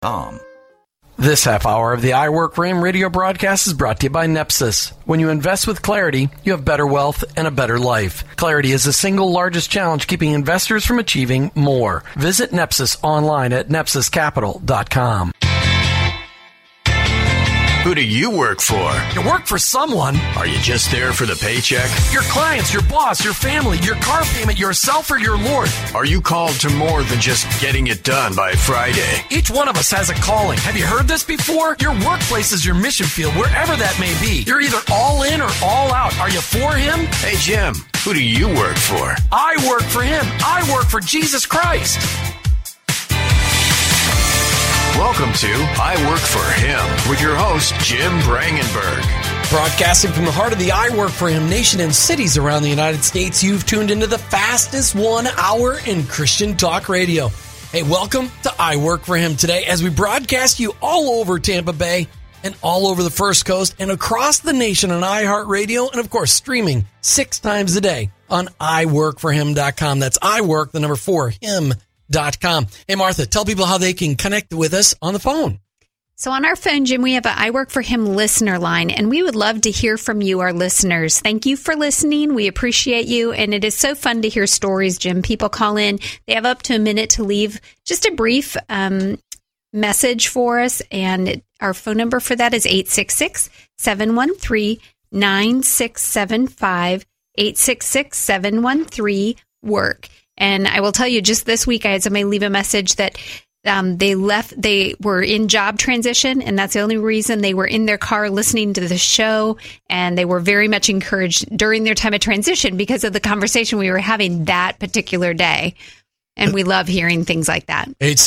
This half hour of the iWork for Him radio broadcast is brought to you by Nepsis. When you invest with Clarity, you have better wealth and a better life. Clarity is the single largest challenge keeping investors from achieving more. Visit Nepsis online at nepsiscapital.com. Who do you work for? You work for someone. Are you just there for the paycheck? Your clients, your boss, your family, your car payment, yourself, or your Lord. Are you called to more than just getting it done by Friday? Each one of us has a calling. Have you heard this before? Your workplace is your mission field, wherever that may be. You're either all in or all out. Are you for Him? Hey, Jim, who do you work for? I work for Him. I work for Jesus Christ. Welcome to I Work for Him with your host, Jim Brangenberg. Broadcasting from the heart of the I Work for Him nation and cities around the United States, you've tuned into the fastest 1 hour in Christian talk radio. Hey, welcome to I Work for Him today as we broadcast you all over Tampa Bay and all over the First Coast and across the nation on iHeartRadio and, of course, streaming 6 times a day on iWorkForHim.com. That's iWork, the number 4, him.com. Hey, Martha, tell people how they can connect with us on the phone. So on our phone, Jim, we have an I Work for Him listener line, and we would love to hear from you, our listeners. Thank you for listening. We appreciate you, and it is so fun to hear stories, Jim. People call in. They have up to a minute to leave just a brief message for us, and our phone number for that is 866-713-9675, 866-713-WORK. And I will tell you, just this week, I had somebody leave a message that they were in job transition, and that's the only reason they were in their car listening to the show. And they were very much encouraged during their time of transition because of the conversation we were having that particular day. And we love hearing things like that.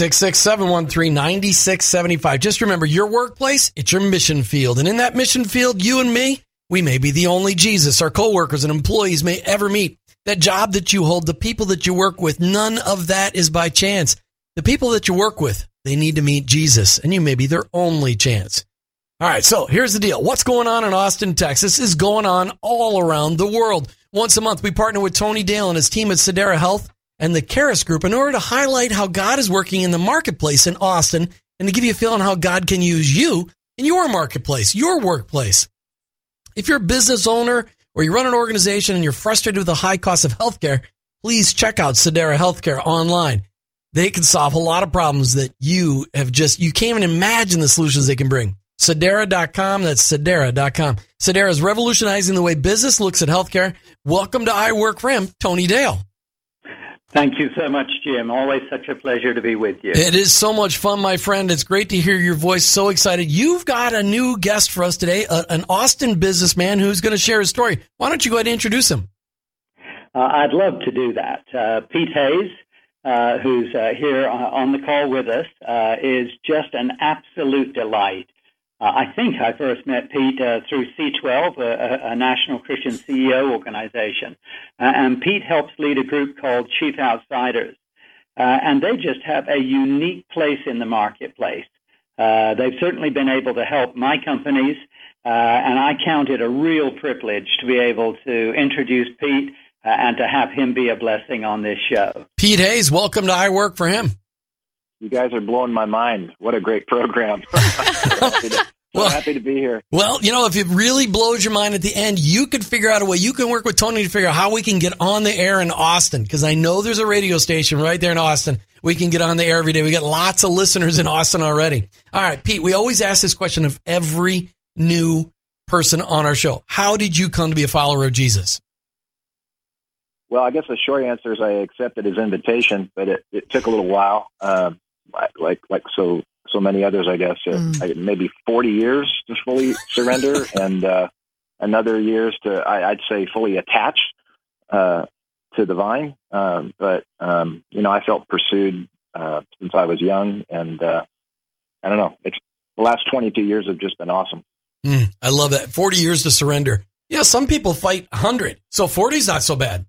866-713-9675. Just remember, your workplace, it's your mission field. And in that mission field, you and me, we may be the only Jesus our coworkers and employees may ever meet. That job that you hold, the people that you work with, none of that is by chance. The people that you work with, they need to meet Jesus, and you may be their only chance. All right, so here's the deal. What's going on in Austin, Texas is going on all around the world. Once a month, we partner with Tony Dale and his team at Sedera Health and the Caris Group in order to highlight how God is working in the marketplace in Austin and to give you a feel on how God can use you in your marketplace, your workplace. If you're a business owner or you run an organization and you're frustrated with the high cost of healthcare, please check out Sedera Healthcare online. They can solve a lot of problems that you can't even imagine the solutions they can bring. Sedera.com, that's Sedera.com. Sedera is revolutionizing the way business looks at healthcare. Welcome to I Work for Him, Tony Dale. Thank you so much, Jim. Always such a pleasure to be with you. It is so much fun, my friend. It's great to hear your voice. So excited. You've got a new guest for us today, an Austin businessman who's going to share his story. Why don't you go ahead and introduce him? I'd love to do that. Pete Hayes, who's here on the call with us, is just an absolute delight. I think I first met Pete through C12, a national Christian CEO organization. And Pete helps lead a group called Chief Outsiders. And they just have a unique place in the marketplace. They've certainly been able to help my companies. And I count it a real privilege to be able to introduce Pete and to have him be a blessing on this show. Pete Hayes, welcome to I Work for Him. You guys are blowing my mind. What a great program. Happy to be here. Well, if it really blows your mind at the end, you could figure out a way. You can work with Tony to figure out how we can get on the air in Austin, because I know there's a radio station right there in Austin. We can get on the air every day. We got lots of listeners in Austin already. All right, Pete, we always ask this question of every new person on our show. How did you come to be a follower of Jesus? Well, I guess the short answer is I accepted his invitation, but it took a little while, like so many others, I guess. Maybe 40 years to fully surrender, and another years to, I'd say, fully attached to the vine. But I felt pursued since I was young, and I don't know. The last 22 years have just been awesome. I love that. 40 years to surrender. Some people fight 100, so 40 is not so bad.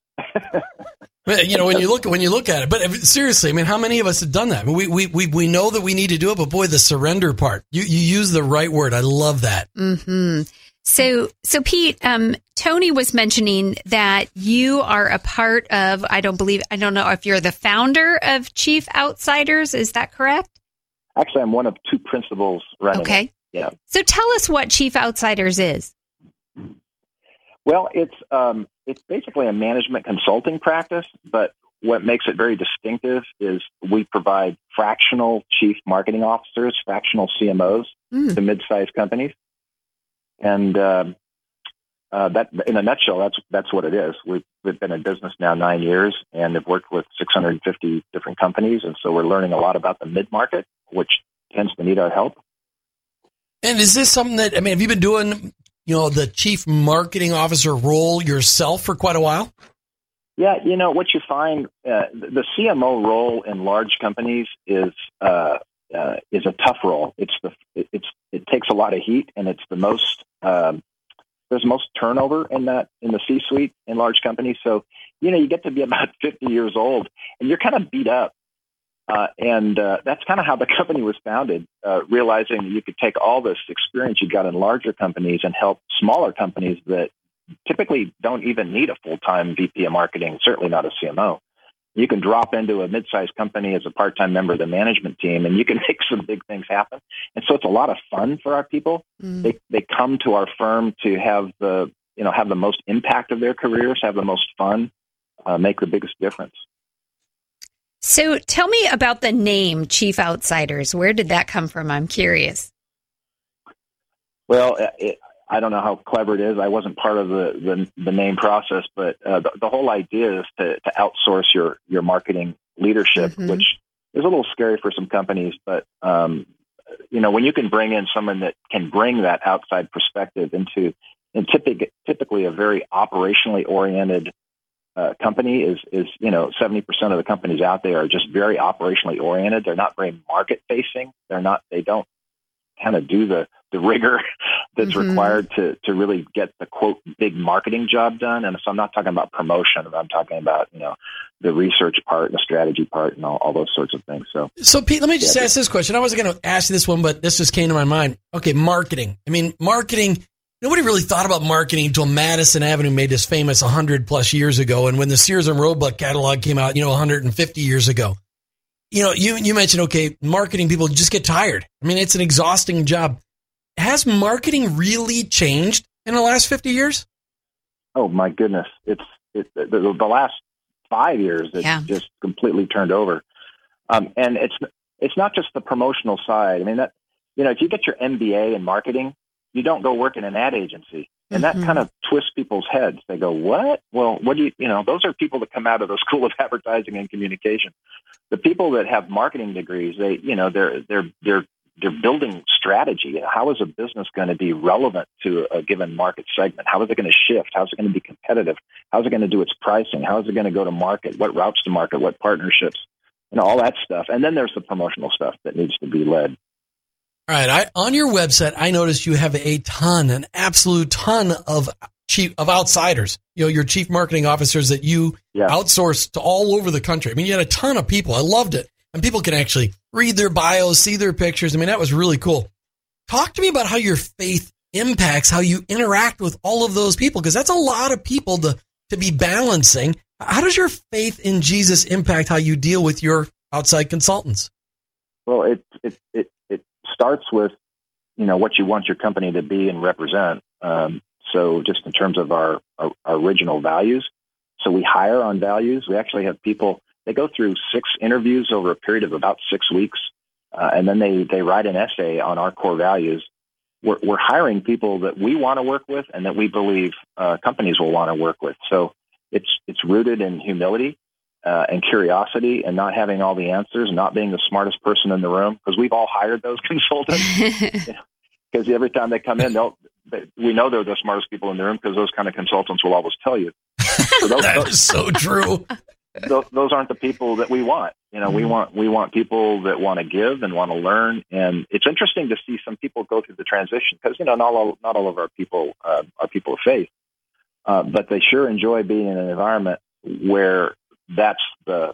When you look at it, but seriously, I mean, how many of us have done that? We know that we need to do it, but boy, the surrender part, you use the right word. I love that. Mm-hmm. So Pete, Tony was mentioning that you are a part of, I don't know if you're the founder of Chief Outsiders. Is that correct? Actually, I'm one of two principals running it. Okay. Yeah. So tell us what Chief Outsiders is. Well, it's basically a management consulting practice, but what makes it very distinctive is we provide fractional chief marketing officers, fractional CMOs to mid-sized companies. And that, in a nutshell, that's what it is. We've been in business now 9 years and have worked with 650 different companies. And so we're learning a lot about the mid-market, which tends to need our help. And is this something that, have you been doing, the chief marketing officer role yourself for quite a while? Yeah, what you find, the CMO role in large companies is a tough role. It takes a lot of heat, and it's the most there's most turnover in the C-suite in large companies. So you get to be about 50 years old, and you're kind of beat up. And that's kind of how the company was founded, realizing that you could take all this experience you got in larger companies and help smaller companies that typically don't even need a full-time VP of marketing, certainly not a CMO. You can drop into a mid-sized company as a part-time member of the management team, and you can make some big things happen. And so it's a lot of fun for our people. They come to our firm to have the most impact of their careers, have the most fun, make the biggest difference. So tell me about the name Chief Outsiders. Where did that come from? I'm curious. Well, I don't know how clever it is. I wasn't part of the name process, but the whole idea is to outsource your marketing leadership, which is a little scary for some companies. But when you can bring in someone that can bring that outside perspective into typically a very operationally oriented company is 70% of the companies out there are just very operationally oriented. They're not very market facing. They don't kind of do the rigor that's required to really get the quote big marketing job done. And so I'm not talking about promotion. I'm talking about the research part, the strategy part, and all those sorts of things. So Pete, let me just ask this question. I wasn't going to ask you this one, but this just came to my mind. Okay, marketing. Marketing. Nobody really thought about marketing until Madison Avenue made this famous 100 plus years ago. And when the Sears and Roebuck catalog came out, 150 years ago, you mentioned, okay, marketing people just get tired. It's an exhausting job. Has marketing really changed in the last 50 years? Oh my goodness. The last 5 years, it's just completely turned over. And it's not just the promotional side. If you get your MBA in marketing, you don't go work in an ad agency. And that kind of twists people's heads. They go, what? Well, what do those are people that come out of the School of Advertising and Communication. The people that have marketing degrees, they're building strategy. How is a business going to be relevant to a given market segment? How is it going to shift? How is it going to be competitive? How is it going to do its pricing? How is it going to go to market? What routes to market? What partnerships? All that stuff. And then there's the promotional stuff that needs to be led. All right. On your website, I noticed you have an absolute ton of outsiders, your chief marketing officers that you outsource to all over the country. You had a ton of people. I loved it. And people can actually read their bios, see their pictures. That was really cool. Talk to me about how your faith impacts how you interact with all of those people, because that's a lot of people to be balancing. How does your faith in Jesus impact how you deal with your outside consultants? Well, it starts with, what you want your company to be and represent. So just in terms of our original values. So we hire on values. We actually have people, they go through 6 interviews over a period of about 6 weeks. And then they write an essay on our core values. We're hiring people that we want to work with and that we believe companies will want to work with. So it's rooted in humility and curiosity and not having all the answers, not being the smartest person in the room, because we've all hired those consultants. Because every time they come in, we know they're the smartest people in the room because those kind of consultants will always tell you. So that is so true. Those aren't the people that we want. We want people that want to give and want to learn. And it's interesting to see some people go through the transition because not all of our people are people of faith, but they sure enjoy being in an environment where that's the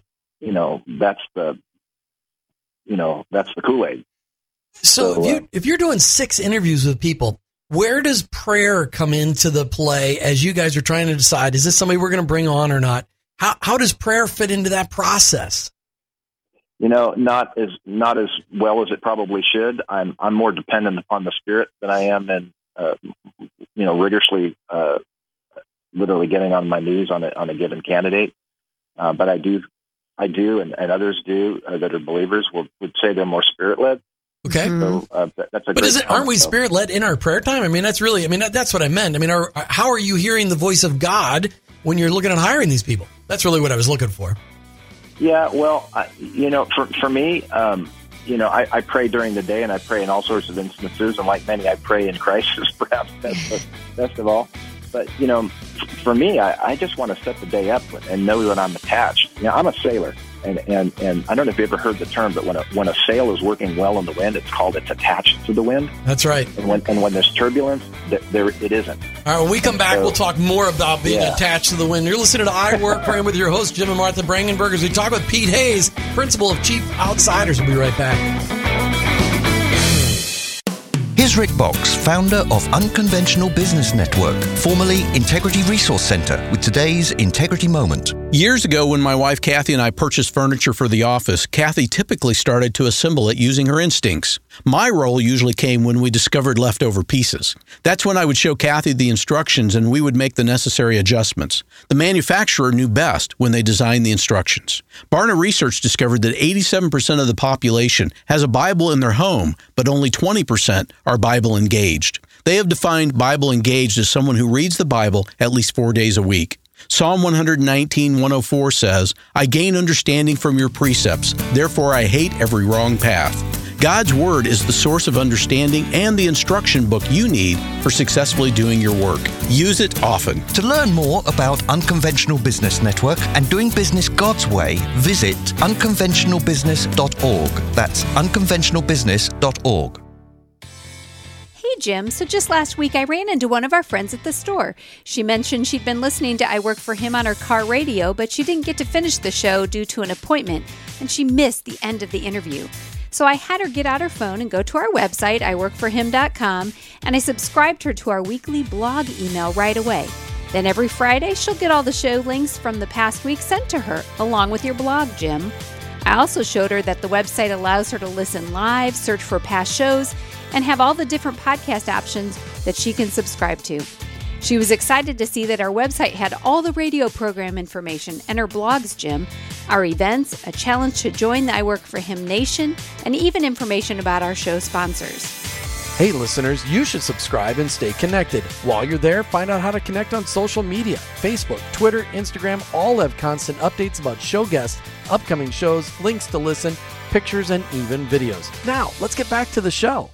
Kool-Aid. So if you're doing 6 interviews with people, where does prayer come into the play as you guys are trying to decide, is this somebody we're going to bring on or not? How does prayer fit into that process? Not as well as it probably should. I'm more dependent upon the Spirit than I am in, rigorously, literally getting on my knees on a given candidate. But I do, and others do that are believers would say they're more Spirit-led. Okay. So that's a. But aren't we Spirit-led in our prayer time? I mean, that's what I meant. I mean, how are you hearing the voice of God when you're looking at hiring these people? That's really what I was looking for. Yeah, well, for me, I pray during the day, and I pray in all sorts of instances, and like many, I pray in crisis, perhaps best of all. But for me, I just want to set the day up and know that I'm attached. I'm a sailor, and I don't know if you ever heard the term, but when a sail is working well in the wind, it's attached to the wind. That's right. And when there's turbulence, it isn't. All right, when we come back, we'll talk more about being attached to the wind. You're listening to I Work for Him with your hosts, Jim and Martha Brangenberg, as we talk with Pete Hayes, principal of Chief Outsiders. We'll be right back. Here's Rick Box, founder of Unconventional Business Network, formerly Integrity Resource Center, with today's Integrity Moment. Years ago, when my wife Kathy and I purchased furniture for the office, Kathy typically started to assemble it using her instincts. My role usually came when we discovered leftover pieces. That's when I would show Kathy the instructions and we would make the necessary adjustments. The manufacturer knew best when they designed the instructions. Barna Research discovered that 87% of the population has a Bible in their home, but only 20% are Bible engaged. They have defined Bible engaged as someone who reads the Bible at least 4 days a week. Psalm 119:104 says, "I gain understanding from your precepts, therefore I hate every wrong path." God's Word is the source of understanding and the instruction book you need for successfully doing your work. Use it often. To learn more about Unconventional Business Network and doing business God's way, visit unconventionalbusiness.org. That's unconventionalbusiness.org. Hey, Jim. So just last week, I ran into one of our friends at the store. She mentioned she'd been listening to I Work for Him on her car radio, but she didn't get to finish the show due to an appointment, and she missed the end of the interview. So I had her get out her phone and go to our website, iworkforhim.com, and I subscribed her to our weekly blog email right away. Then every Friday, she'll get all the show links from the past week sent to her, along with your blog, Jim. I also showed her that the website allows her to listen live, search for past shows, and have all the different podcast options that she can subscribe to. She was excited to see that our website had all the radio program information and her blogs, Jim, our events, a challenge to join the I Work for Him Nation, and even information about our show sponsors. Hey listeners, you should subscribe and stay connected. While you're there, find out how to connect on social media. Facebook, Twitter, Instagram all have constant updates about show guests, upcoming shows, links to listen, pictures, and even videos. Now, let's get back to the show.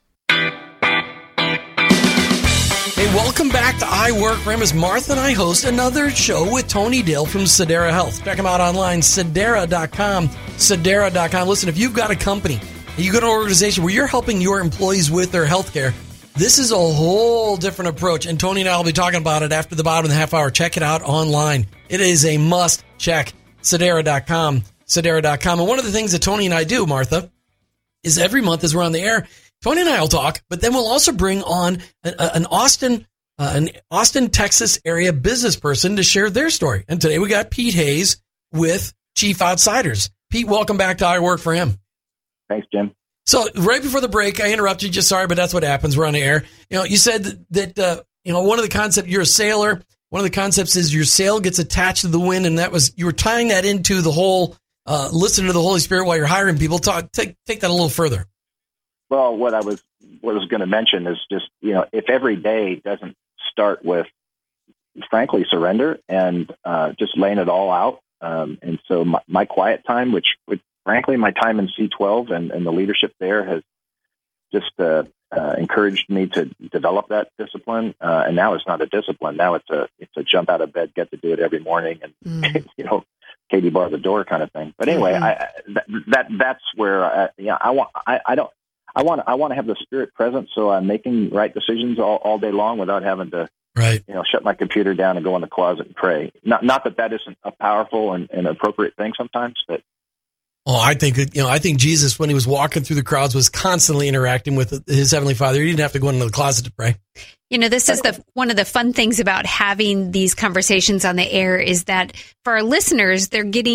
Hey, welcome back to I Work for Him as Martha and I host another show with Tony Dale from Sedera Health. Check him out online, Sedera.com, Sedera.com. Listen, if you've got a company, you got an organization where you're helping your employees with their health care, this is a whole different approach, and Tony and I will be talking about it after the bottom of the half hour. Check it out online. It is a must check, Sedera.com, Sedera.com. And one of the things that Tony and I do, Martha, is every month as we're on the air, Tony and I will talk, but then we'll also bring on an Austin, Texas area business person to share their story. And today we got Pete Hayes with Chief Outsiders. Pete, welcome back to I Work for Him. Thanks, Jim. So right before the break, I interrupted you. Just sorry, but that's what happens. We're on the air. You said that one of the concepts, you're a sailor. One of the concepts is your sail gets attached to the wind, and you were tying that into the whole listen to the Holy Spirit while you're hiring people. Take that a little further. Well, what I was going to mention is just, if every day doesn't start with, frankly, surrender and just laying it all out. And so my quiet time, which frankly, my time in C12 and the leadership there has just encouraged me to develop that discipline. And now it's not a discipline. Now it's a jump out of bed, get to do it every morning, and Katie bar the door kind of thing. But anyway, that's where I want to have the Spirit present, so I'm making right decisions all day long without having to shut my computer down and go in the closet and pray. Not that isn't a powerful and appropriate thing sometimes, but. Oh, I think Jesus, when he was walking through the crowds, was constantly interacting with his Heavenly Father. He didn't have to go into the closet to pray. This is one of the fun things about having these conversations on the air is that for our listeners, they're getting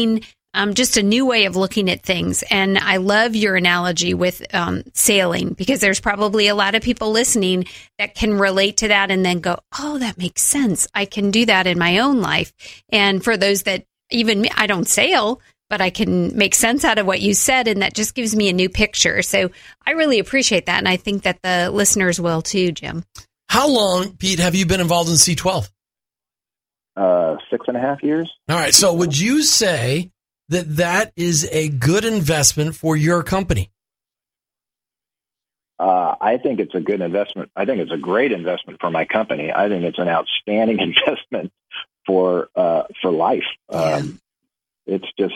just a new way of looking at things. And I love your analogy with sailing, because there's probably a lot of people listening that can relate to that and then go, oh, that makes sense. I can do that in my own life. And for those that even me, I don't sail, but I can make sense out of what you said. And that just gives me a new picture. So I really appreciate that. And I think that the listeners will too, Jim. How long, Pete, have you been involved in C12? 6.5 years. All right. So would you say that is a good investment for your company? I think it's a good investment. I think it's a great investment for my company. I think it's an outstanding investment for life. It's just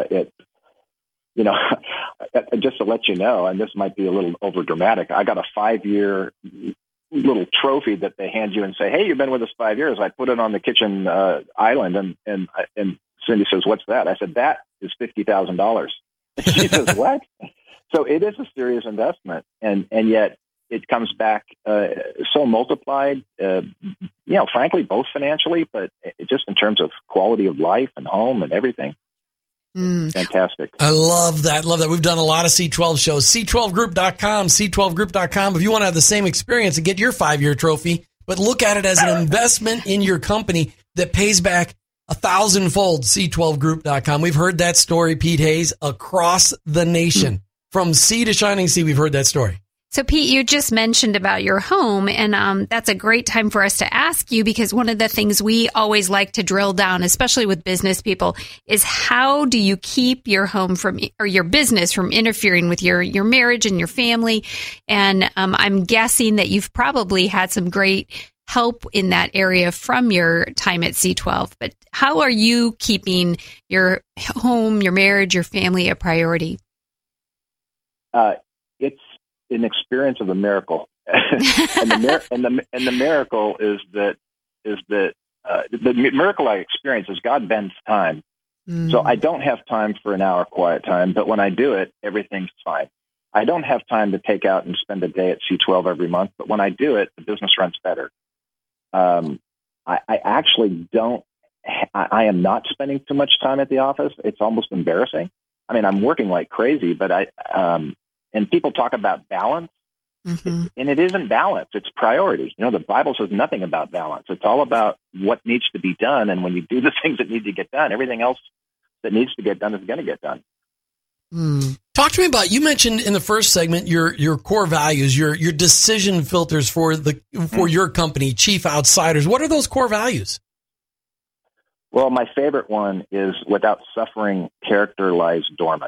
just to let you know, and this might be a little over dramatic. I got a 5-year little trophy that they hand you and say, "Hey, you've been with us 5 years." I put it on the kitchen island, and Cindy says, "What's that?" I said, "That is $50,000." She says, "What?" So it is a serious investment, and yet it comes back so multiplied. Frankly, both financially, but just in terms of quality of life and home and everything. Fantastic. I love that. We've done a lot of C12 shows. C12group.com, C12group.com. If you want to have the same experience and get your 5-year trophy, but look at it as an investment in your company that pays back 1,000-fold, C12group.com. We've heard that story, Pete Hayes, across the nation. From sea to shining sea, we've heard that story. So, Pete, you just mentioned about your home, and that's a great time for us to ask you, because one of the things we always like to drill down, especially with business people, is how do you keep your home or your business from interfering with your marriage and your family? And I'm guessing that you've probably had some great help in that area from your time at C12. But how are you keeping your home, your marriage, your family a priority? It's an experience of a miracle, and the miracle is that the miracle I experience is God bends time. So I don't have time for an hour quiet time, but when I do it, everything's fine. I don't have time to take out and spend a day at C12 every month, but when I do it, the business runs better. I actually don't. I am not spending too much time at the office. It's almost embarrassing. I mean, I'm working like crazy, but and people talk about balance, and it isn't balance. It's priority. The Bible says nothing about balance. It's all about what needs to be done. And when you do the things that need to get done, everything else that needs to get done is going to get done. Talk to me about, you mentioned in the first segment, your core values, your decision filters for your company, Chief Outsiders. What are those core values? Well, my favorite one is without suffering, character lies dormant.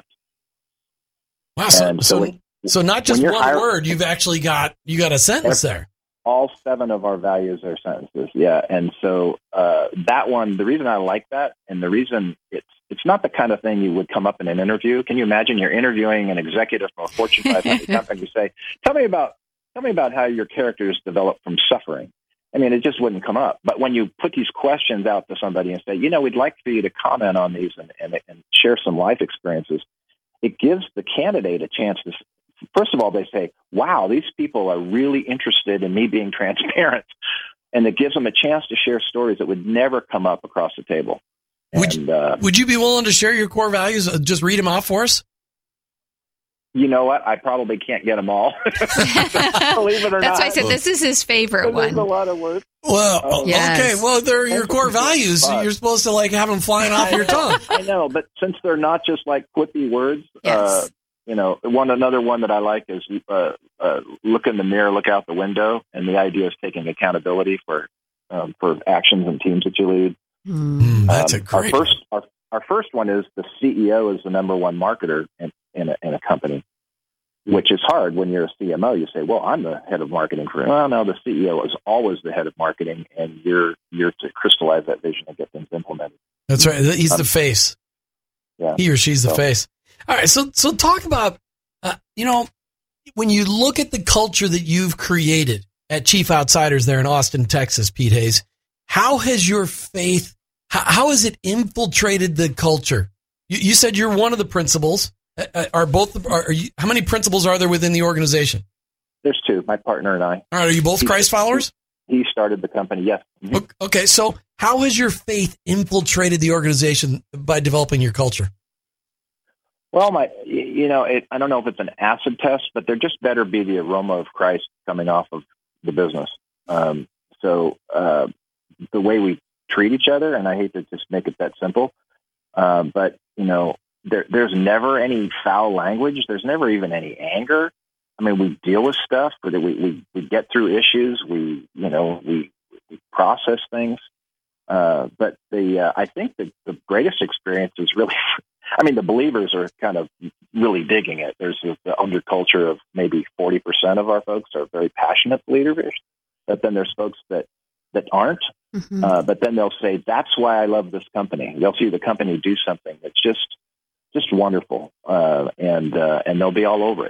Wow. So not just one word, you've actually got a sentence there. All 7 of our values are sentences. Yeah. And so that one, the reason I like that, and the reason it's not the kind of thing you would come up in an interview. Can you imagine you're interviewing an executive from a Fortune 500 company? You say, tell me about how your characters develop from suffering. I mean, it just wouldn't come up. But when you put these questions out to somebody and say, we'd like for you to comment on these and share some life experiences, it gives the candidate a chance to, first of all, they say, wow, these people are really interested in me being transparent. And it gives them a chance to share stories that would never come up across the table. Would you be willing to share your core values? Just read them out for us? You know what? I probably can't get them all. Believe it or not. That's why I said this is his favorite one. It's a lot of work. Well, yes. Okay. Well, they're your core values. You're supposed to have them flying off your tongue. I know, but since they're not just like quippy words, yes. Another one that I like is look in the mirror, look out the window, and the idea is taking accountability for actions and teams that you lead. That's a great. Our first one is the CEO is the number one marketer in a company, which is hard when you're a CMO. You say, well, I'm the head of marketing well, no, the CEO is always the head of marketing, and you're to crystallize that vision and get things implemented. That's right. He's the face. Yeah. He or she's the face. All right. So talk about, when you look at the culture that you've created at Chief Outsiders there in Austin, Texas, Pete Hayes, how has your faith, how has it infiltrated the culture? You said you're one of the principals. How many principals are there within the organization? There's 2, my partner and I. All right. Are you both Christ followers? He started the company, yes. Okay. So how has your faith infiltrated the organization by developing your culture? Well, I don't know if it's an acid test, but there just better be the aroma of Christ coming off of the business. So the way we treat each other, and I hate to just make it that simple, but there's never any foul language. There's never even any anger. I mean, we deal with stuff, but we get through issues. We process things. But I think that the greatest experience is really, I mean, the believers are kind of really digging it. There's the underculture of maybe 40% of our folks are very passionate believers, but then there's folks that aren't. Mm-hmm. But then they'll say, that's why I love this company. They'll see the company do something that's just wonderful, and they'll be all over it.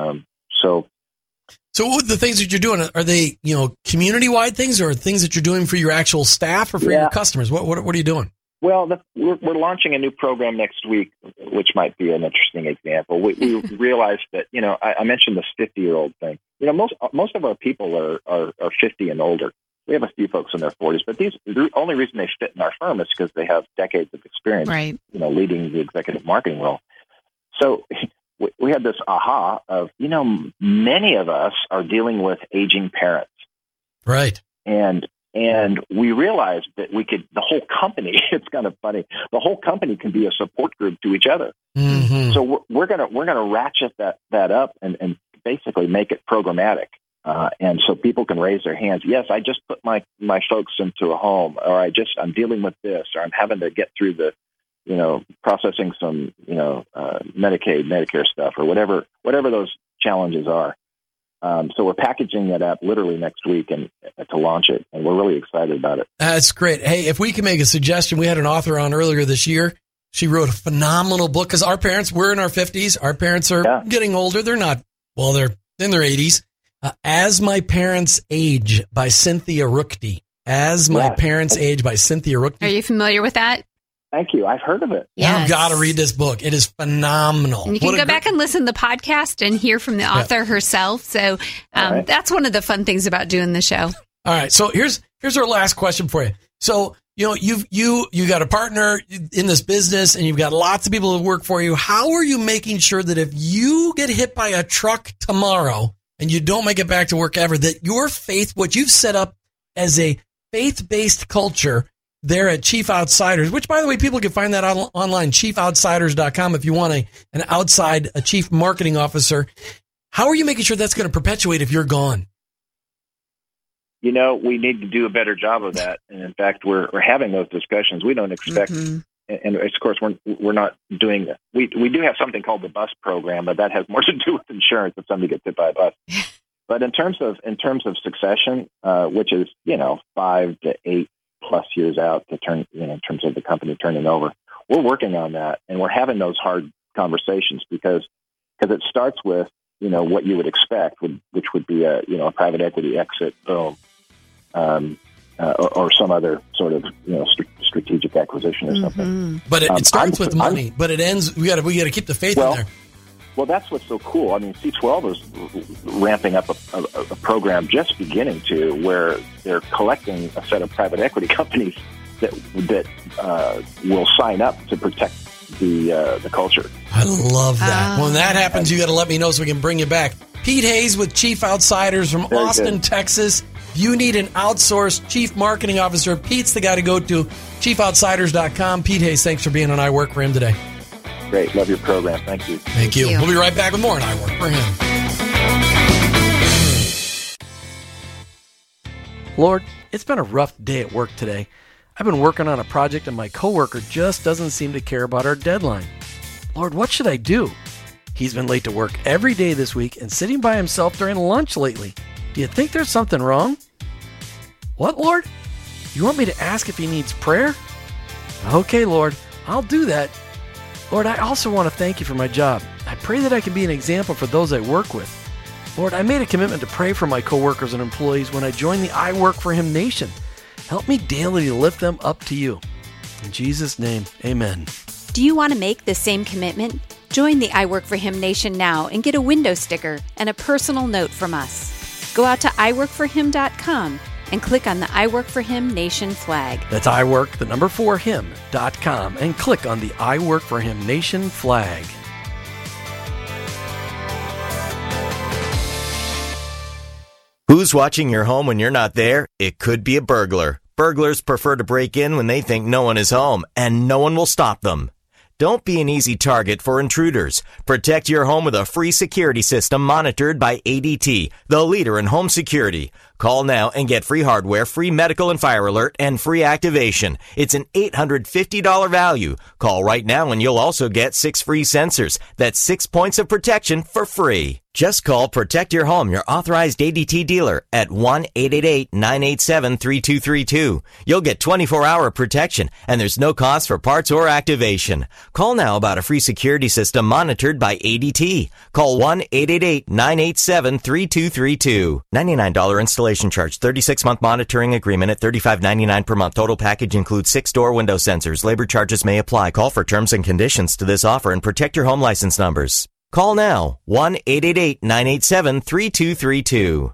So what the things that you're doing, are they, community-wide things, or things that you're doing for your actual staff or for your customers? What are you doing? Well, we're launching a new program next week, which might be an interesting example. We realized that, I mentioned this 50-year-old thing. Most of our people are 50 and older. We have a few folks in their 40s, but the only reason they fit in our firm is because they have decades of experience, right, leading the executive marketing role. So we had this aha of, many of us are dealing with aging parents. Right. And we realized that the whole company, it's kind of funny, the whole company can be a support group to each other. Mm-hmm. So we're going to ratchet that up and basically make it programmatic. And so people can raise their hands. Yes, I just put my folks into a home, or I'm dealing with this, or I'm having to get through the, processing some, Medicaid, Medicare stuff, or whatever those challenges are. So we're packaging it up literally next week and to launch it, and we're really excited about it. That's great. Hey, if we can make a suggestion, we had an author on earlier this year. She wrote a phenomenal book, because our parents, we're in our 50s. Our parents are getting older. They're not, they're in their 80s. As My Parents Age by Cynthia Ruchti. As My Parents Age by Cynthia Ruchti. Are you familiar with that? Thank you. I've heard of it. Yes. You've got to read this book. It is phenomenal. And you can go back and listen to the podcast and hear from the author herself. So that's one of the fun things about doing the show. All right. So here's our last question for you. So, you got a partner in this business, and you've got lots of people who work for you. How are you making sure that if you get hit by a truck tomorrow and you don't make it back to work ever, that your faith, what you've set up as a faith-based culture there at Chief Outsiders, which, by the way, people can find that online, chiefoutsiders.com, if you want a chief marketing officer. How are you making sure that's going to perpetuate if you're gone? We need to do a better job of that. And in fact, we're having those discussions. We don't expect, and of course, we're not doing that. We do have something called the bus program, but that has more to do with insurance if somebody gets hit by a bus. But in terms of succession, which is 5 to 8 plus years out to turn, in terms of the company turning over, we're working on that, and we're having those hard conversations because it starts with what you would expect, which would be a private equity exit, boom, or some other sort of strategic acquisition or something. But it starts with money, but it ends. We got to keep the faith in there. Well, that's what's so cool. I mean, C12 is ramping up a program just beginning to where they're collecting a set of private equity companies that will sign up to protect the culture. I love that. When that happens, you got to let me know so we can bring you back. Pete Hayes with Chief Outsiders from Austin, Texas. If you need an outsourced chief marketing officer, Pete's the guy to go to, chiefoutsiders.com. Pete Hayes, thanks for being on I Work for Him today. Great. Love your program. Thank you. Thank you. We'll be right back with more on I Work for Him. Lord, it's been a rough day at work today. I've been working on a project and my coworker just doesn't seem to care about our deadline. Lord, what should I do? He's been late to work every day this week and sitting by himself during lunch lately. Do you think there's something wrong? What, Lord? You want me to ask if he needs prayer? Okay, Lord, I'll do that. Lord, I also want to thank you for my job. I pray that I can be an example for those I work with. Lord, I made a commitment to pray for my coworkers and employees when I joined the I Work for Him Nation. Help me daily to lift them up to you. In Jesus' name, amen. Do you want to make the same commitment? Join the I Work for Him Nation now and get a window sticker and a personal note from us. Go out to iworkforhim.com and click on the I Work for Him Nation flag. That's iwork4him.com and click on the I Work for Him Nation flag. Who's watching your home when you're not there? It could be a burglar. Burglars prefer to break in when they think no one is home, and no one will stop them. Don't be an easy target for intruders. Protect your home with a free security system monitored by ADT, the leader in home security. Call now and get free hardware, free medical and fire alert, and free activation. It's an $850 value. Call right now and you'll also get 6 free sensors. That's 6 points of protection for free. Just call Protect Your Home, your authorized ADT dealer, at 1-888-987-3232. You'll get 24-hour protection, and there's no cost for parts or activation. Call now about a free security system monitored by ADT. Call 1-888-987-3232. $99 installation charge, 36-month monitoring agreement at $35.99 per month. Total package includes 6 door window sensors. Labor charges may apply. Call for terms and conditions to this offer and protect your home license numbers. Call now, 1-888-987-3232.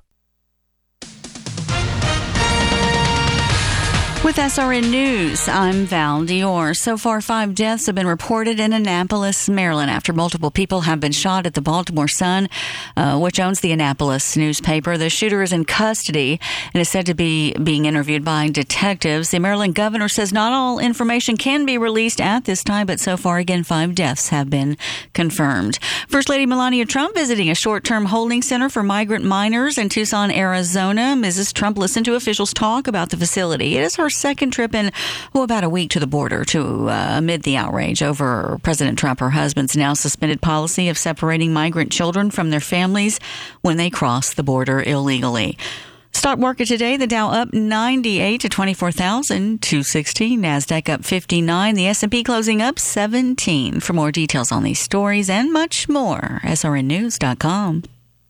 With SRN News, I'm Val Dior. So far, 5 deaths have been reported in Annapolis, Maryland, after multiple people have been shot at the Baltimore Sun, which owns the Annapolis newspaper. The shooter is in custody and is said to be being interviewed by detectives. The Maryland governor says not all information can be released at this time, but so far, again, 5 deaths have been confirmed. First Lady Melania Trump visiting a short-term holding center for migrant minors in Tucson, Arizona. Mrs. Trump listened to officials talk about the facility. It is her second trip in about a week to the border amid the outrage over President Trump. Her husband's now suspended policy of separating migrant children from their families when they cross the border illegally. Stock market today, the Dow up 98 to 24,260. NASDAQ up 59. The S&P closing up 17. For more details on these stories and much more, srnnews.com.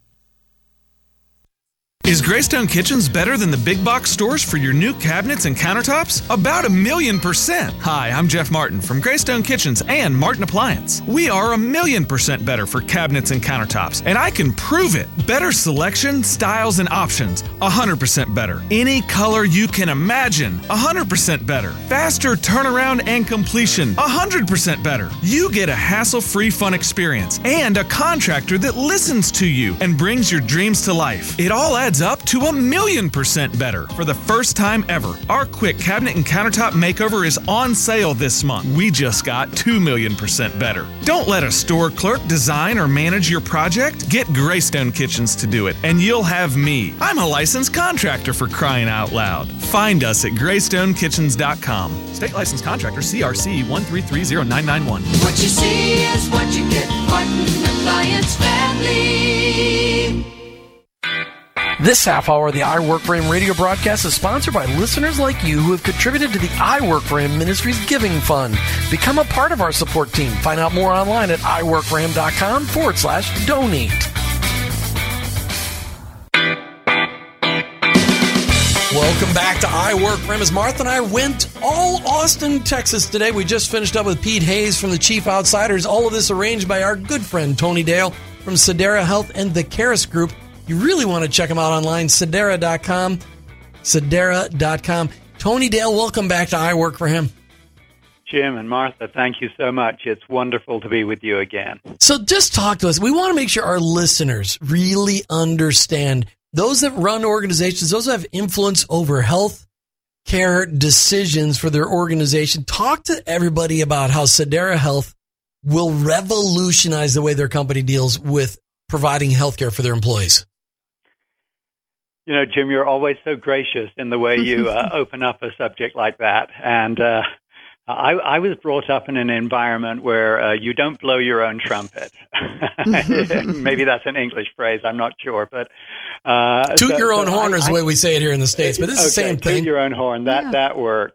Is Greystone Kitchens better than the big box stores for your new cabinets and countertops? About 1,000,000%. Hi, I'm Jeff Martin from Greystone Kitchens and Martin Appliance. We are 1,000,000% better for cabinets and countertops, and I can prove it. Better selection, styles, and options. 100% better. Any color you can imagine. 100% better. Faster turnaround and completion. 100% better. You get a hassle-free fun experience and a contractor that listens to you and brings your dreams to life. It all adds up to 1,000,000% better. For the first time ever, our quick cabinet and countertop makeover is on sale this month. We just got 2,000,000% better. Don't let a store clerk design or manage your project. Get Greystone Kitchens to do it, and you'll have me. I'm a licensed contractor, for crying out loud. Find us at GreystoneKitchens.com. State licensed contractor CRC 1330991. What you see is what you get. Martin Appliance Family. This half hour of the I Work For Him radio broadcast is sponsored by listeners like you who have contributed to the I Work For Him Ministries Giving Fund. Become a part of our support team. Find out more online at iworkforhim.com/donate. Welcome back to I Work For Him. As Martha and I went all Austin, Texas today. We just finished up with Pete Hayes from the Chief Outsiders. All of this arranged by our good friend Tony Dale from Sedera Health and the Caris Group. You really want to check them out online, Sedera.com. Sedera.com. Tony Dale, welcome back to I Work For Him. Jim and Martha, thank you so much. It's wonderful to be with you again. So just talk to us. We want to make sure our listeners really understand, those that run organizations, those that have influence over health care decisions for their organization. Talk to everybody about how Sedera Health will revolutionize the way their company deals with providing health care for their employees. You know, Jim, you're always so gracious in the way you open up a subject like that. And I was brought up in an environment where you don't blow your own trumpet. Maybe that's an English phrase. I'm not sure. But toot your own horn is the way we say it here in the States. But this is the same thing. Toot your own horn. That works.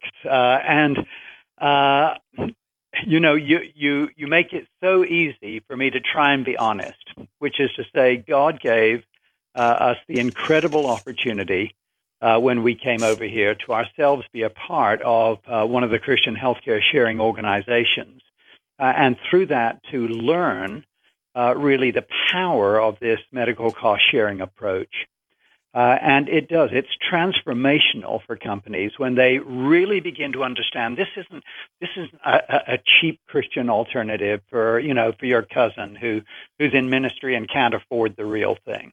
You know, you make it so easy for me to try and be honest, which is to say God gave us the incredible opportunity when we came over here to ourselves be a part of one of the Christian healthcare sharing organizations, and through that to learn really the power of this medical cost sharing approach. And it's transformational for companies when they really begin to understand this isn't a cheap Christian alternative for your cousin who's in ministry and can't afford the real thing.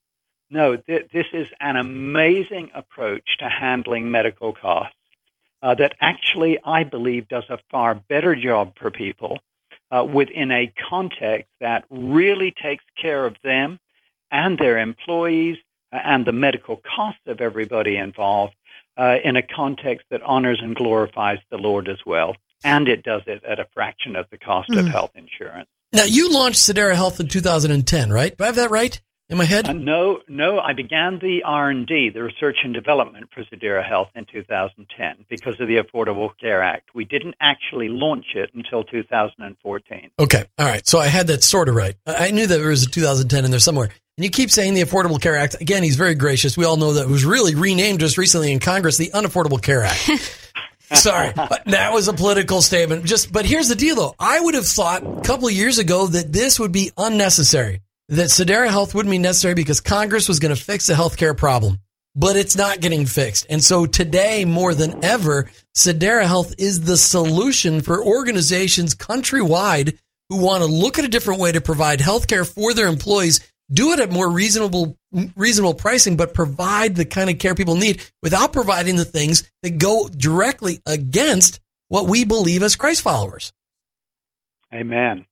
No, this is an amazing approach to handling medical costs that actually, I believe, does a far better job for people within a context that really takes care of them and their employees and the medical costs of everybody involved in a context that honors and glorifies the Lord as well. And it does it at a fraction of the cost of health insurance. Now, you launched Sedera Health in 2010, right? Do I have that right in my head? No. I began the R&D, the research and development for Sedera Health in 2010 because of the Affordable Care Act. We didn't actually launch it until 2014. Okay. All right. So I had that sort of right. I knew that there was a 2010 in there somewhere. And you keep saying the Affordable Care Act. Again, he's very gracious. We all know that it was really renamed just recently in Congress, the Unaffordable Care Act. Sorry, that was a political statement. But here's the deal, though. I would have thought a couple of years ago that this would be unnecessary, that Sedera Health wouldn't be necessary because Congress was going to fix the healthcare problem. But it's not getting fixed. And so today, more than ever, Sedera Health is the solution for organizations countrywide who want to look at a different way to provide healthcare for their employees, do it at more reasonable pricing, but provide the kind of care people need without providing the things that go directly against what we believe as Christ followers. Amen.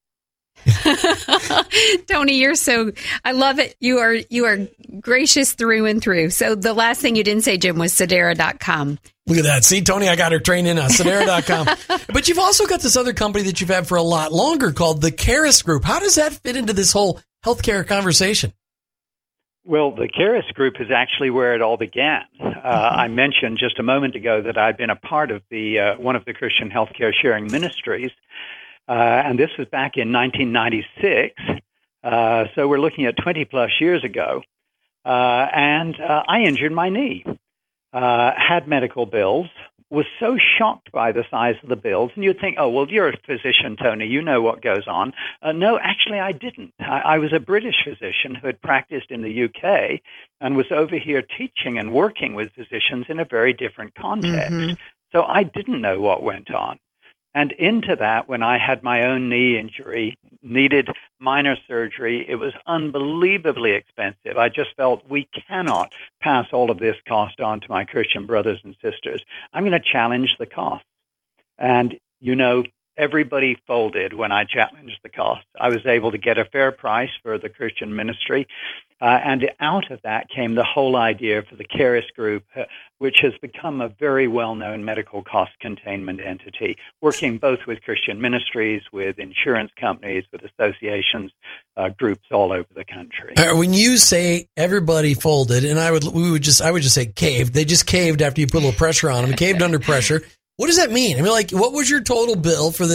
Tony, I love it. You are gracious through and through. So the last thing you didn't say, Jim, was Sedera.com. Look at that. See, Tony, I got her trained in Sedera.com. But you've also got this other company that you've had for a lot longer called the Caris Group. How does that fit into this whole healthcare conversation? Well, the Caris Group is actually where it all began. I mentioned just a moment ago that I'd been a part of the one of the Christian Healthcare Sharing Ministries, and this was back in 1996. So we're looking at 20-plus years ago, and I injured my knee, had medical bills, was so shocked by the size of the bills, and you'd think, oh, well, you're a physician, Tony, you know what goes on. No, actually, I didn't. I was a British physician who had practiced in the UK and was over here teaching and working with physicians in a very different context. Mm-hmm. So I didn't know what went on. And into that, when I had my own knee injury, needed minor surgery, it was unbelievably expensive. I just felt we cannot pass all of this cost on to my Christian brothers and sisters. I'm going to challenge the cost. And, everybody folded when I challenged the cost. I was able to get a fair price for the Christian ministry. And out of that came the whole idea for the Caris Group, which has become a very well-known medical cost containment entity, working both with Christian ministries, with insurance companies, with associations, groups all over the country. When you say everybody folded, and I would just say caved. They just caved after you put a little pressure on them. Caved under pressure. What does that mean? I mean, what was your total bill for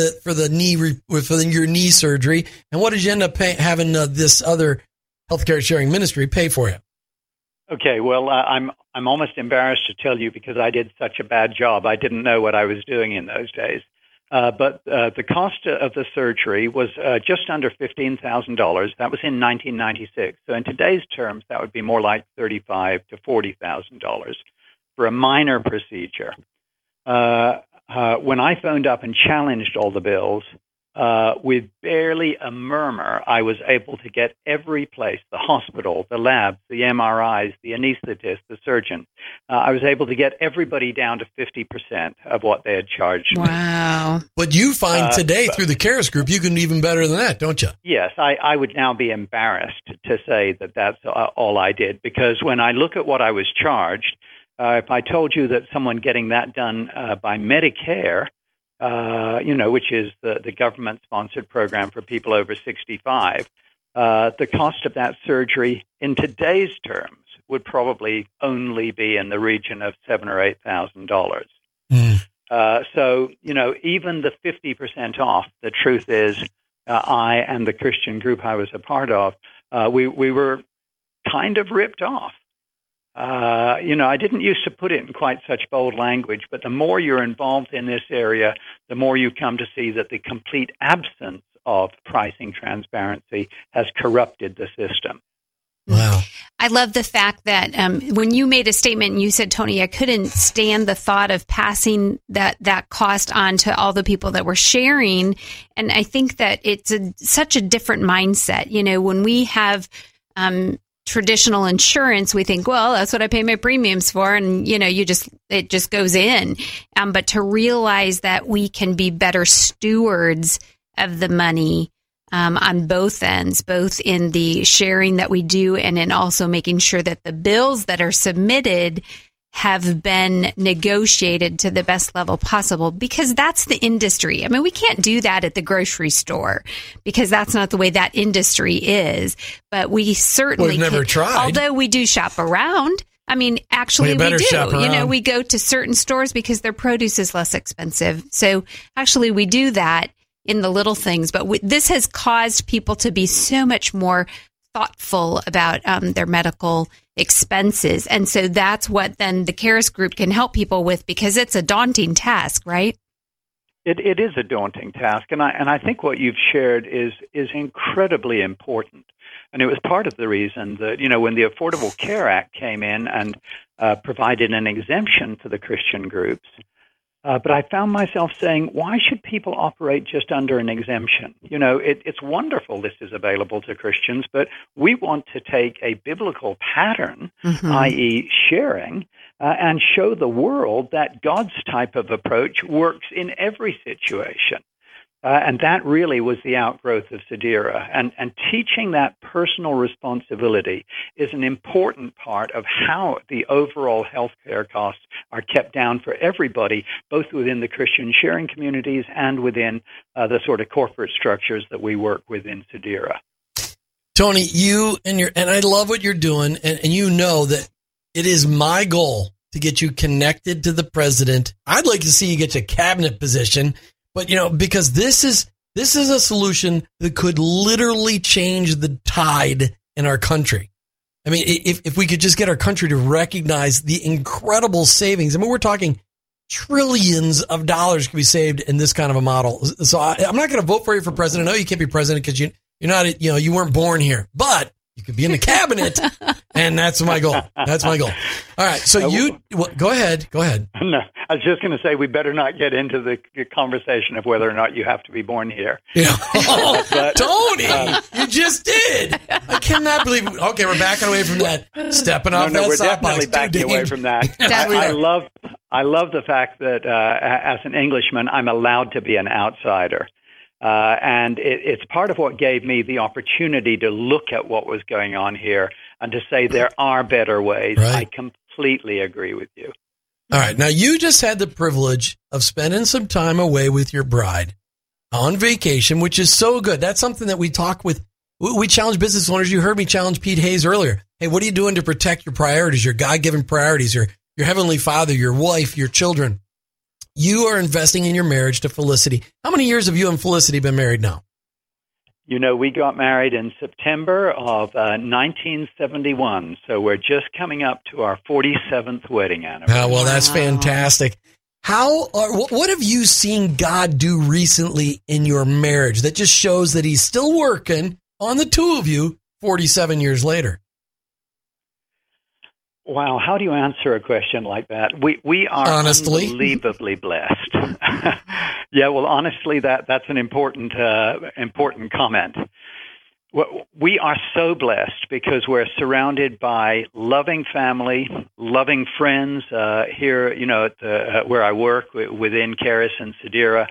your knee surgery, and what did you end up having this other healthcare sharing ministry pay for you? Okay, well, I'm almost embarrassed to tell you because I did such a bad job. I didn't know what I was doing in those days. But the cost of the surgery was just under $15,000. That was in 1996. So in today's terms, that would be more like $35,000 to $40,000 for a minor procedure. When I phoned up and challenged all the bills, with barely a murmur, I was able to get every place, the hospital, the labs, the MRIs, the anesthetist, the surgeon. I was able to get everybody down to 50% of what they had charged me. Wow. But you find today through the Caris Group, you can do even better than that, don't you? Yes, I would now be embarrassed to say that that's all I did, because when I look at what I was charged, if I told you that someone getting that done by Medicare, which is the government-sponsored program for people over 65, the cost of that surgery in today's terms would probably only be in the region of $7,000 or $8,000. So, even the 50% off, the truth is, I and the Christian group I was a part of, we were kind of ripped off. I didn't used to put it in quite such bold language, but the more you're involved in this area, the more you come to see that the complete absence of pricing transparency has corrupted the system. Wow. I love the fact that when you made a statement and you said, Tony, I couldn't stand the thought of passing that cost on to all the people that were sharing. And I think that it's such a different mindset. When we have traditional insurance, we think, well, that's what I pay my premiums for. And, it just goes in. But to realize that we can be better stewards of the money on both ends, both in the sharing that we do and in also making sure that the bills that are submitted have been negotiated to the best level possible, because that's the industry. I mean, we can't do that at the grocery store because that's not the way that industry is. But we certainly We've never tried. Although we do shop around. I mean, actually, we do. Shop around. We go to certain stores because their produce is less expensive. So actually, we do that in the little things. But this has caused people to be so much more thoughtful about their medical expenses. And so that's what then the Charis Group can help people with, because it's a daunting task, right? It is a daunting task. And I think what you've shared is incredibly important. And it was part of the reason that, when the Affordable Care Act came in and provided an exemption for the Christian groups, but I found myself saying, why should people operate just under an exemption? It's wonderful this is available to Christians, but we want to take a biblical pattern, i.e. sharing, and show the world that God's type of approach works in every situation. And that really was the outgrowth of Sedera. And teaching that personal responsibility is an important part of how the overall healthcare costs are kept down for everybody, both within the Christian sharing communities and within the sort of corporate structures that we work with in Sedera. Tony, and I love what you're doing, and you know that it is my goal to get you connected to the president. I'd like to see you get your cabinet position. But, because this is a solution that could literally change the tide in our country. I mean, if we could just get our country to recognize the incredible savings. I mean, we're talking trillions of dollars could be saved in this kind of a model. So I'm not going to vote for you for president. No, you can't be president because you're not, you weren't born here. But you could be in the cabinet, and that's my goal. That's my goal. All right. So go ahead. Go ahead. No, I was just going to say we better not get into the conversation of whether or not you have to be born here. Yeah. Tony, you just did. I cannot believe. Okay, we're backing away from that. Stepping off that we're soapbox. Definitely backing away from that. I love the fact that as an Englishman, I'm allowed to be an outsider. And it's part of what gave me the opportunity to look at what was going on here and to say there are better ways. Right. I completely agree with you. All right. Now, you just had the privilege of spending some time away with your bride on vacation, which is so good. That's something that we talk with. We challenge business owners. You heard me challenge Pete Hayes earlier. Hey, what are you doing to protect your priorities, your God-given priorities, your Heavenly Father, your wife, your children? You are investing in your marriage to Felicity. How many years have you and Felicity been married now? We got married in September of 1971, so we're just coming up to our 47th wedding anniversary. Oh, well, that's fantastic. What have you seen God do recently in your marriage that just shows that He's still working on the two of you 47 years later? Wow, how do you answer a question like that? We are unbelievably blessed. Yeah, well, honestly, that's an important comment. We are so blessed because we're surrounded by loving family, loving friends here, at where I work within Charis and Sedera.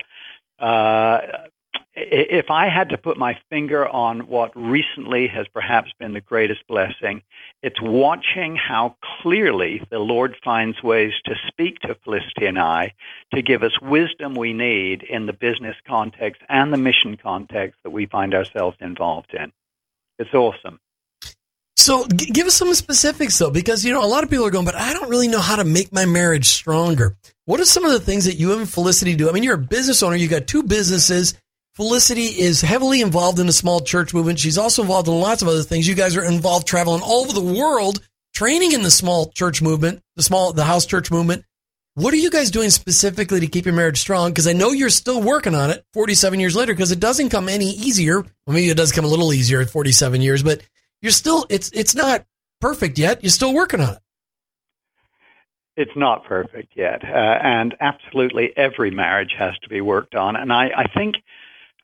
If I had to put my finger on what recently has perhaps been the greatest blessing, it's watching how clearly the Lord finds ways to speak to Felicity and I to give us wisdom we need in the business context and the mission context that we find ourselves involved in. It's awesome. So give us some specifics, though, because, a lot of people are going, but I don't really know how to make my marriage stronger. What are some of the things that you and Felicity do? I mean, you're a business owner. You got two businesses. Felicity is heavily involved in the small church movement. She's also involved in lots of other things. You guys are involved traveling all over the world, training in the small church movement, the house church movement. What are you guys doing specifically to keep your marriage strong? Because I know you're still working on it 47 years later, because it doesn't come any easier. Well, maybe it does come a little easier at 47 years, but you're still, it's not perfect yet. You're still working on it. It's not perfect yet. And absolutely every marriage has to be worked on. And I think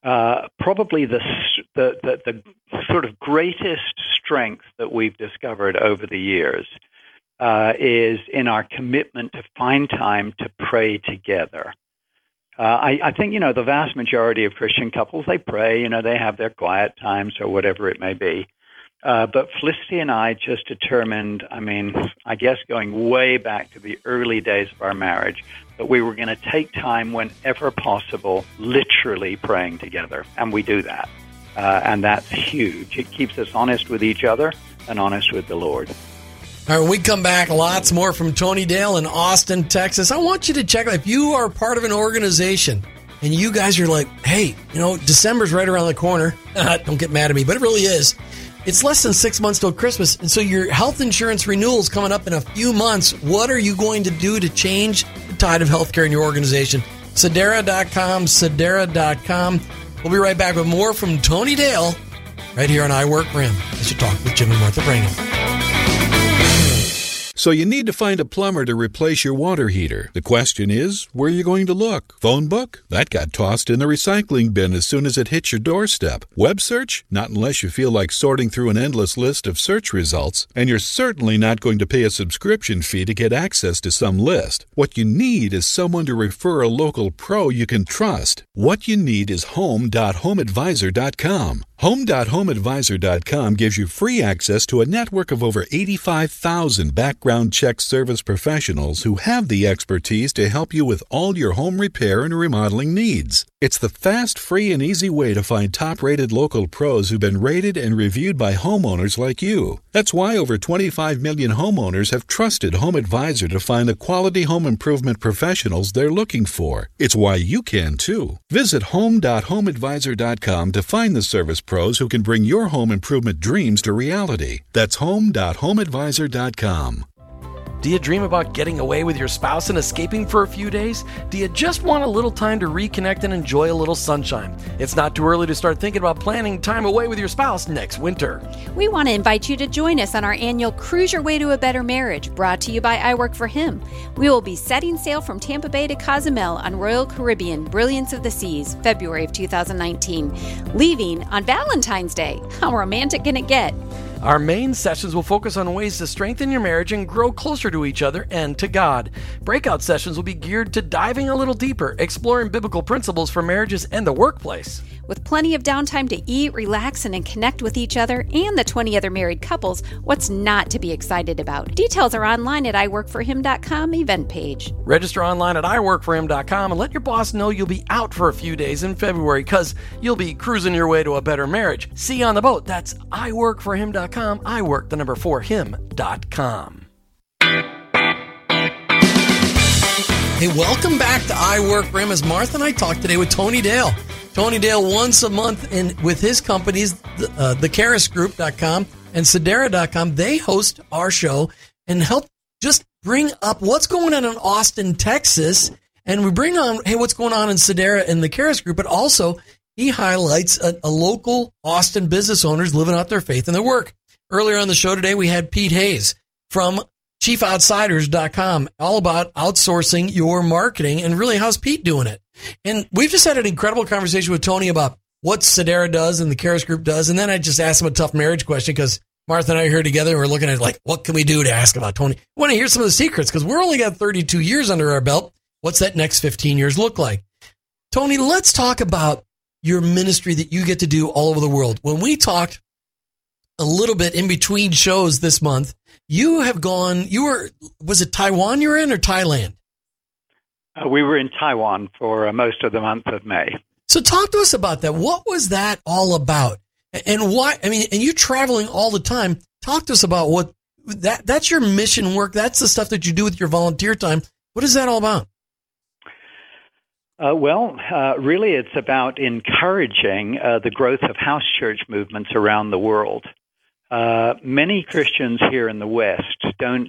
Probably the sort of greatest strength that we've discovered over the years is in our commitment to find time to pray together. I think, the vast majority of Christian couples, they pray, they have their quiet times or whatever it may be. But Felicity and I just determined, I guess going way back to the early days of our marriage, that we were going to take time whenever possible, literally praying together. And we do that. And that's huge. It keeps us honest with each other and honest with the Lord. All right, when we come back, lots more from Tony Dale in Austin, Texas. I want you to check out, if you are part of an organization and you guys are like, hey, December's right around the corner. Don't get mad at me, but it really is. It's less than 6 months till Christmas, and so your health insurance renewal is coming up in a few months. What are you going to do to change the tide of healthcare in your organization? Sedera.com, Sedera.com. We'll be right back with more from Tony Dale right here on I Work For Him. As you talk with Jim and Martha Brangham. So you need to find a plumber to replace your water heater. The question is, where are you going to look? Phone book? That got tossed in the recycling bin as soon as it hit your doorstep. Web search? Not unless you feel like sorting through an endless list of search results. And you're certainly not going to pay a subscription fee to get access to some list. What you need is someone to refer a local pro you can trust. What you need is home.homeadvisor.com. Home.homeadvisor.com gives you free access to a network of over 85,000 background check service professionals who have the expertise to help you with all your home repair and remodeling needs. It's the fast, free, and easy way to find top-rated local pros who've been rated and reviewed by homeowners like you. That's why over 25 million homeowners have trusted Home Advisor to find the quality home improvement professionals they're looking for. It's why you can, too. Visit home.homeadvisor.com to find the service pros who can bring your home improvement dreams to reality. That's home.homeadvisor.com. Do you dream about getting away with your spouse and escaping for a few days? Do you just want a little time to reconnect and enjoy a little sunshine? It's not too early to start thinking about planning time away with your spouse next winter. We want to invite you to join us on our annual Cruise Your Way to a Better Marriage, brought to you by I Work For Him. We will be setting sail from Tampa Bay to Cozumel on Royal Caribbean, Brilliance of the Seas, February of 2019, leaving on Valentine's Day. How romantic can it get? Our main sessions will focus on ways to strengthen your marriage and grow closer to each other and to God. Breakout sessions will be geared to diving a little deeper, exploring biblical principles for marriages and the workplace. With plenty of downtime to eat, relax, and connect with each other and the 20 other married couples, what's not to be excited about? Details are online at iworkforhim.com event page. Register online at iworkforhim.com and let your boss know you'll be out for a few days in February because you'll be cruising your way to a better marriage. See you on the boat. That's iworkforhim.com. iwork4him.com. Hey, welcome back to I Work For Him. As Martha and I talk today with Tony Dale. Tony Dale once a month with his companies, thecharisgroup.com and Sedera.com. They host our show and help just bring up what's going on in Austin, Texas. And we bring on, hey, what's going on in Sedera and the Charis Group, but also he highlights a local Austin business owners living out their faith in their work. Earlier on the show today, we had Pete Hayes from ChiefOutsiders.com, all about outsourcing your marketing. And really, how's Pete doing it? And we've just had an incredible conversation with Tony about what Sedera does and the Charis Group does. And then I just asked him a tough marriage question because Martha and I are here together and we're looking at like, what can we do to ask about Tony? I want to hear some of the secrets because we're only got 32 years under our belt. What's that next 15 years look like? Tony, let's talk about your ministry that you get to do all over the world. When we talked a little bit in between shows this month, you have gone, was it Taiwan you were in or Thailand? We were in Taiwan for most of the month of May. So talk to us about that. What was that all about? And why, and you're traveling all the time. Talk to us about what that's your mission work. That's the stuff that you do with your volunteer time. What is that all about? Really it's about encouraging the growth of house church movements around the world. Many Christians here in the West don't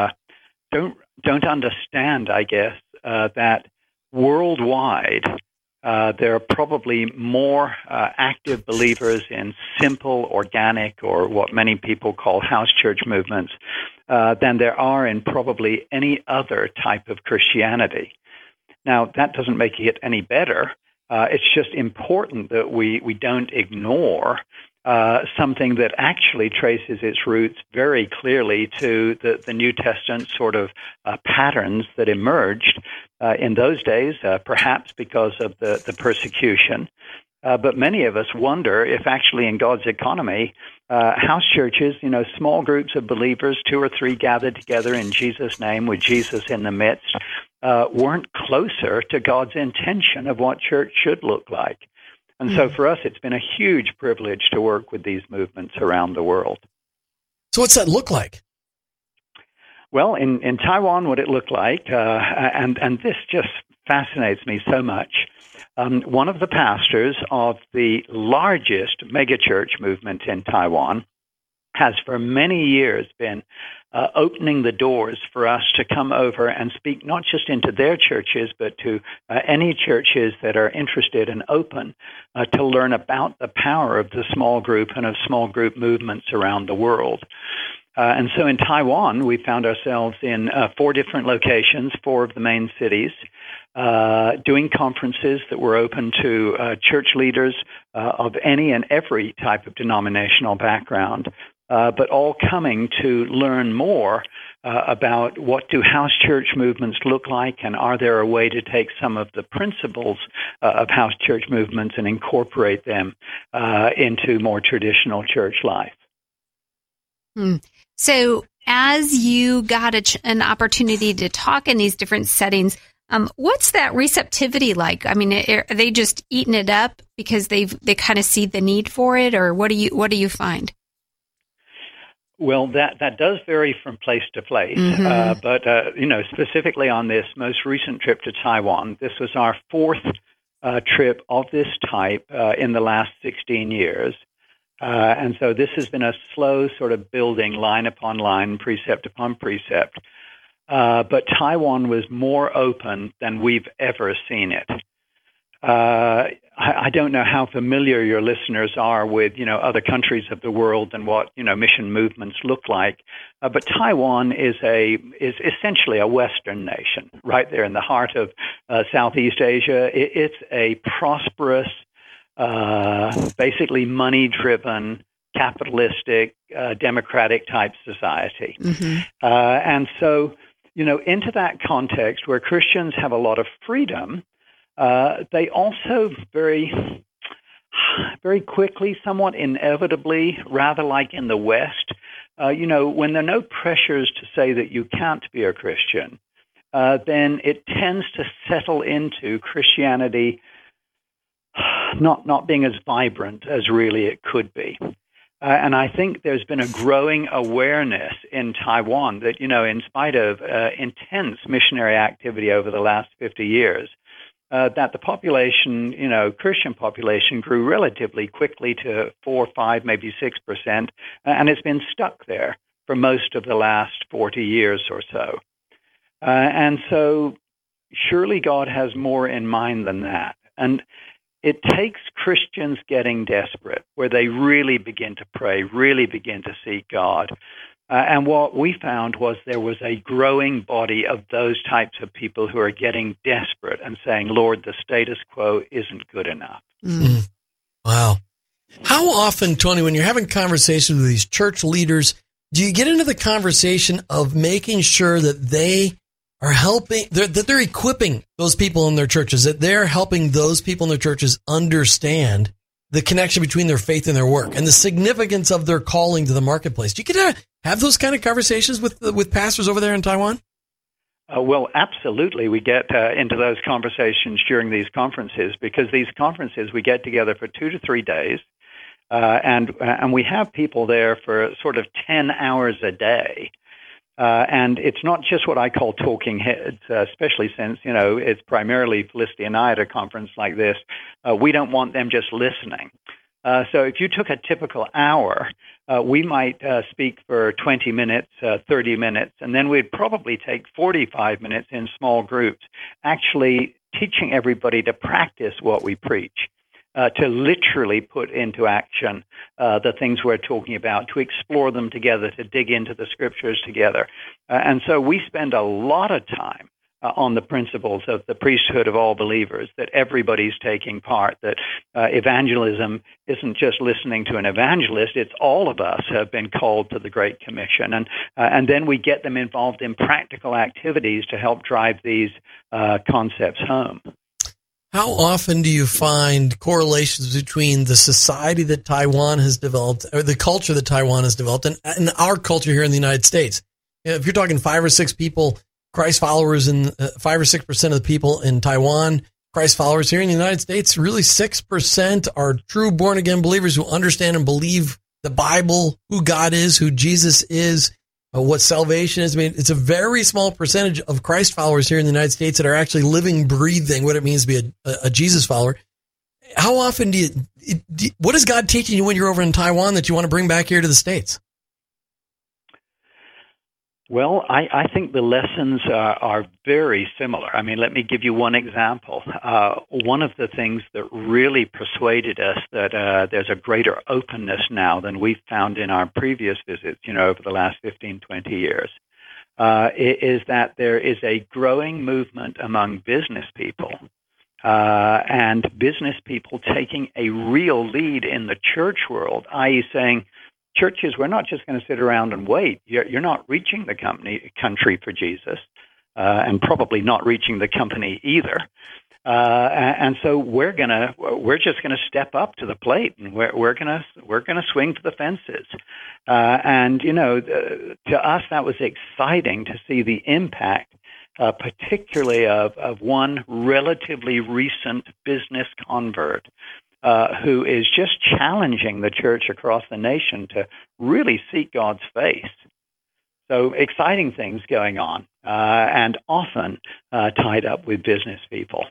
understand, I guess, that worldwide there are probably more active believers in simple, organic, or what many people call house church movements than there are in probably any other type of Christianity. Now, that doesn't make it any better. It's just important that we don't ignore something that actually traces its roots very clearly to the New Testament sort of patterns that emerged in those days, perhaps because of the persecution. But many of us wonder if actually in God's economy, house churches, small groups of believers, 2 or 3 gathered together in Jesus' name with Jesus in the midst, weren't closer to God's intention of what church should look like. And so for us, it's been a huge privilege to work with these movements around the world. So what's that look like? Well, in Taiwan, what it looked like, and this just fascinates me so much, one of the pastors of the largest megachurch movement in Taiwan has for many years been opening the doors for us to come over and speak not just into their churches, but to any churches that are interested and open to learn about the power of the small group and of small group movements around the world. And so in Taiwan, we found ourselves in 4 different locations, 4 of the main cities, doing conferences that were open to church leaders of any and every type of denominational background, but all coming to learn more about what do house church movements look like, and are there a way to take some of the principles of house church movements and incorporate them into more traditional church life. So as you got an opportunity to talk in these different settings, what's that receptivity like? I mean, are they just eating it up because they kind of see the need for it, or what do you find? Well, that does vary from place to place, but specifically on this most recent trip to Taiwan, this was our 4th trip of this type in the last 16 years. And so this has been a slow sort of building line upon line, precept upon precept. But Taiwan was more open than we've ever seen it. I don't know how familiar your listeners are with, other countries of the world and what, mission movements look like. But Taiwan is essentially a Western nation, right there in the heart of Southeast Asia. It's a prosperous, basically money-driven, capitalistic, democratic-type society. And so, into that context where Christians have a lot of freedom, they also very, very quickly, somewhat inevitably, rather like in the West, when there are no pressures to say that you can't be a Christian, then it tends to settle into Christianity not being as vibrant as really it could be. And I think there's been a growing awareness in Taiwan that, in spite of intense missionary activity over the last 50 years, that the population, Christian population grew relatively quickly to 4, 5, maybe 6%, and it's been stuck there for most of the last 40 years or so. And so surely God has more in mind than that. And it takes Christians getting desperate, where they really begin to pray, really begin to seek God. And what we found was there was a growing body of those types of people who are getting desperate and saying, Lord, the status quo isn't good enough. Wow. How often, Tony, when you're having conversations with these church leaders, do you get into the conversation of making sure that they are helping, that they're equipping those people in their churches, that they're helping those people in their churches understand the connection between their faith and their work and the significance of their calling to the marketplace? Do you get to have those kind of conversations with pastors over there in Taiwan? Well, absolutely. We get into those conversations during these conferences, because these conferences, we get together for 2 to 3 days, and we have people there for sort of 10 hours a day. And it's not just what I call talking heads, especially since, it's primarily Felicity and I at a conference like this. We don't want them just listening. So if you took a typical hour, we might speak for 20 minutes, 30 minutes, and then we'd probably take 45 minutes in small groups, actually teaching everybody to practice what we preach. To literally put into action the things we're talking about, to explore them together, to dig into the scriptures together. And so we spend a lot of time on the principles of the priesthood of all believers, that everybody's taking part, that evangelism isn't just listening to an evangelist, it's all of us have been called to the Great Commission. And then we get them involved in practical activities to help drive these concepts home. How often do you find correlations between the society that Taiwan has developed, or the culture that Taiwan has developed, and our culture here in the United States? If you're talking 5 or 6 people, Christ followers, and 5 or 6% of the people in Taiwan, Christ followers here in the United States, really 6% are true born-again believers who understand and believe the Bible, who God is, who Jesus is, what salvation is. I mean, it's a very small percentage of Christ followers here in the United States that are actually living, breathing what it means to be a Jesus follower. How often what is God teaching you when you're over in Taiwan that you want to bring back here to the States? Well, I think the lessons are very similar. I mean, let me give you one example. One of the things that really persuaded us that there's a greater openness now than we've found in our previous visits, over the last 15, 20 years, is that there is a growing movement among business people, and business people taking a real lead in the church world, i.e. saying, churches, we're not just going to sit around and wait. You're not reaching the country for Jesus, and probably not reaching the company either. And so we're just going to step up to the plate, and we're going to swing for the fences. And to us that was exciting to see the impact, particularly of one relatively recent business convert. Who is just challenging the church across the nation to really seek God's face. So exciting things going on, and often tied up with business people.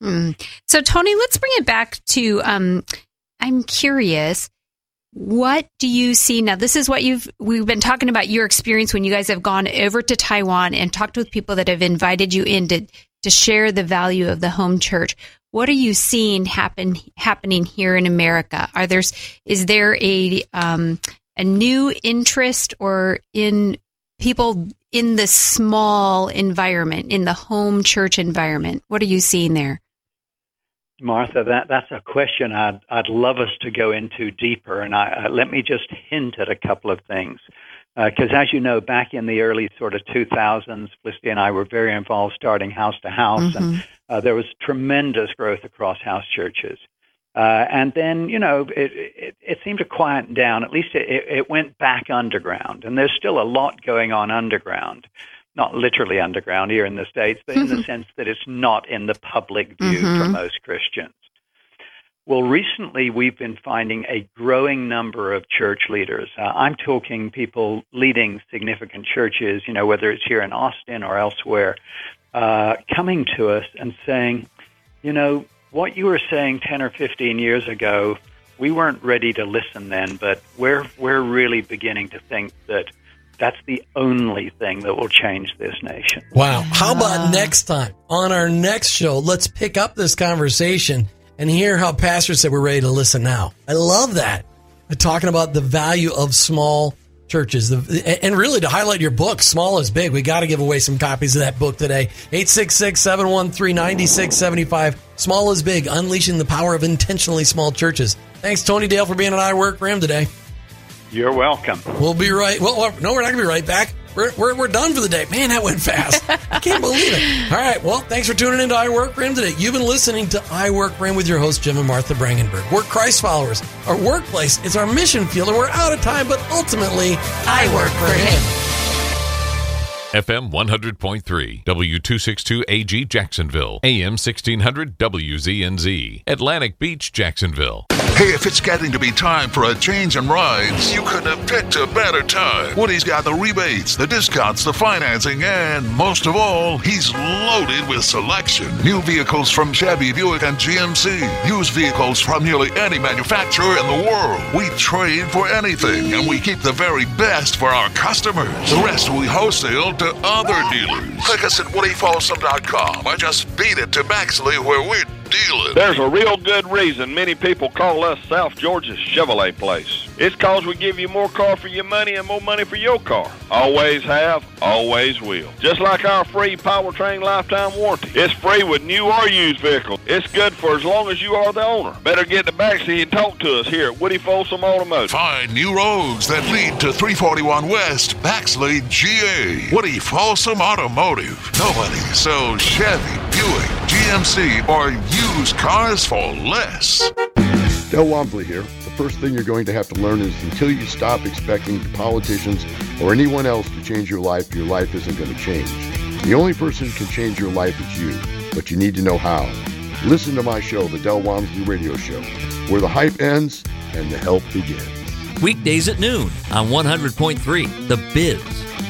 So, Tony, let's bring it back to, I'm curious, what do you see now? This is what we've been talking about, your experience when you guys have gone over to Taiwan and talked with people that have invited you in to share the value of the home church. What are you seeing happening here in America? Is there a new interest or in people in the small environment, in the home church environment? What are you seeing there? Martha, that's a question I'd love us to go into deeper, and let me just hint at a couple of things. Because as you know, back in the early sort of 2000s, Felicity and I were very involved starting house to house, and there was tremendous growth across house churches. And then, it seemed to quieten down. At least it went back underground, and there's still a lot going on underground. Not literally underground here in the States, but in the sense that it's not in the public view for most Christians. Well, recently we've been finding a growing number of church leaders. I'm talking people leading significant churches, whether it's here in Austin or elsewhere, coming to us and saying, what you were saying 10 or 15 years ago, we weren't ready to listen then, but we're really beginning to think that's the only thing that will change this nation. Wow. How about next time on our next show, let's pick up this conversation and hear how pastors said we're ready to listen now. I love that. We're talking about the value of small churches. And really to highlight your book, Small is Big. We got to give away some copies of that book today. 866-713-9675. Small is Big, Unleashing the Power of Intentionally Small Churches. Thanks, Tony Dale, for being on I Work for Him today. You're welcome. We'll be right. Well, no, we're not going to be right back. We're done for the day. Man, that went fast. I can't believe it. All right. Well, thanks for tuning in to I Work for Him today. You've been listening to I Work for Him with your host, Jim and Martha Brangenberg. We're Christ followers. Our workplace is our mission field, and we're out of time, but ultimately, I work for Him. FM 100.3, W262AG Jacksonville, AM 1600 WZNZ, Atlantic Beach, Jacksonville. Hey, if it's getting to be time for a change in rides, you couldn't have picked a better time. Woody's got the rebates, the discounts, the financing, and most of all, he's loaded with selection. New vehicles from Chevy, Buick, and GMC. Used vehicles from nearly any manufacturer in the world. We trade for anything, and we keep the very best for our customers. The rest we wholesale to other dealers. Click us at WoodyFolsom.com or just beat it to Maxley where we're dealing. There's a real good reason many people call us South Georgia's Chevrolet place. It's cause we give you more car for your money and more money for your car. Always have, always will. Just like our free powertrain lifetime warranty. It's free with new or used vehicles. It's good for as long as you are the owner. Better get in the backseat and talk to us here at Woody Folsom Automotive. Find new roads that lead to 341 West, Baxley, GA. Woody Folsom Automotive. Nobody sells Chevy, Buick, GMC, or used cars for less. Del Walmsley here. The first thing you're going to have to learn is until you stop expecting politicians or anyone else to change your life isn't going to change. The only person who can change your life is you, but you need to know how. Listen to my show, The Del Walmsley Radio Show, where the hype ends and the help begins. Weekdays at noon on 100.3 The Biz.